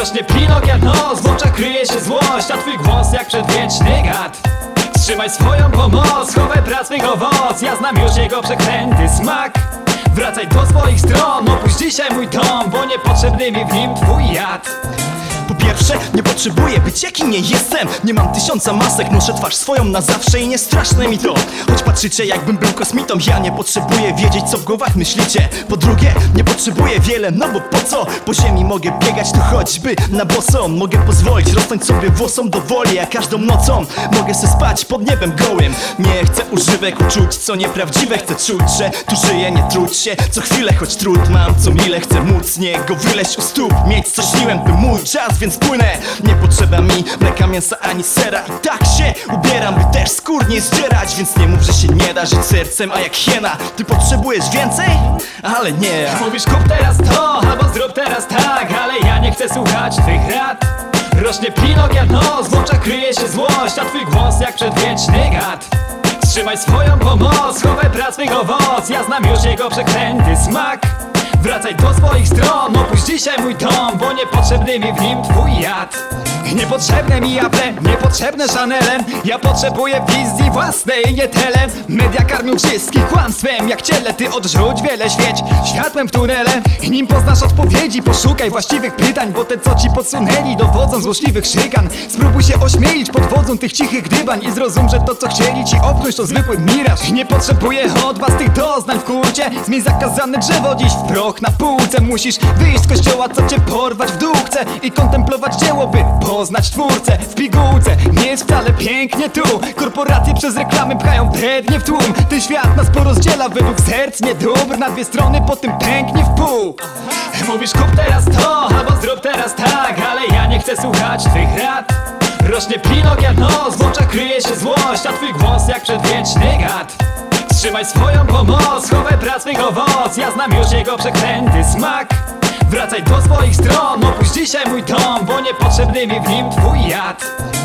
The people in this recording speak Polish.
Rośnie pinok jak nos, w oczach kryje się złość, a twój głos jak przedwieczny gad. Wstrzymaj swoją pomoc, chowaj prac swych owoc, ja znam już jego przeklęty smak. Wracaj do swoich stron, opuść dzisiaj mój dom, bo niepotrzebny mi w nim twój jad. Po pierwsze, nie potrzebuję być jakim nie jestem. Nie mam 1000 masek, noszę twarz swoją na zawsze i nie straszne mi to. Choć patrzycie jakbym był kosmitą, ja nie potrzebuję wiedzieć co w głowach myślicie. Po drugie, nie potrzebuję wiele, no bo po co? Po ziemi mogę biegać tu choćby na boso. Mogę pozwolić rosnąć sobie włosom do woli, a każdą nocą mogę se spać pod niebem gołym. Nie chcę używek uczuć, co nieprawdziwe. Chcę czuć, że tu żyję, nie truć się co chwilę, choć trud mam co mile. Chcę móc z niego wyleźć u stóp, mieć co śniłem, by mój czas, więc płynę. Nie potrzeba mi mleka, mięsa ani sera. I tak się ubieram, by też skór nie zdzierać. Więc nie mów, że się nie da żyć sercem, a jak hiena. Ty potrzebujesz więcej? Ale nie. Mówisz kup teraz to, albo zrób teraz tak, ale ja nie chcę słuchać twych rad. Rośnie pinok jak nos, w oczach kryje się złość, a twój głos jak przedwieczny gad. Wstrzymaj swoją pomoc, chowaj prac swych owoc, ja znam już jego przeklęty smak. Wracaj do swoich stron, opuść dzisiaj mój dom, bo niepotrzebny mi w nim twój jad. Niepotrzebne mi Apple, niepotrzebne Chanelem. Ja potrzebuję wizji własnej, nie tele. Media karmią wszystkich kłamstwem jak ciele. Ty odrzuć wiele, świeć światłem w tunele. Nim poznasz odpowiedzi, poszukaj właściwych pytań, bo te co ci podsunęli dowodzą złośliwych szykan. Spróbuj się ośmielić pod wodzą tych cichych gdybań i zrozum, że to co chcieli ci opchnąć to zwykły miraż. Nie potrzebuję od was tych doznań w kulcie. Zmień zakazane drzewo dziś w proch na półce. Musisz wyjść z kościoła, co cię porwać w dół chce i kontemplować dzieło, by poznać twórcę w pigułce. Nie jest wcale pięknie tu. Korporacje przez reklamy pchają brednie w tłum. Ten świat nas porozdziela według serc niedóbr na dwie strony, potem pęknie w pół. Mówisz kup teraz to, albo zrób teraz tak, ale ja nie chcę słuchać twych rad. Rośnie pinok jak nos, w oczach kryje się złość, a twój głos jak przedwieczny gad. Wstrzymaj swoją pomoc, chowaj prac swych owoc, ja znam już jego przeklęty smak. Wracaj do swoich stron, opuść dzisiaj mój dom, bo niepotrzebny mi w nim twój jad.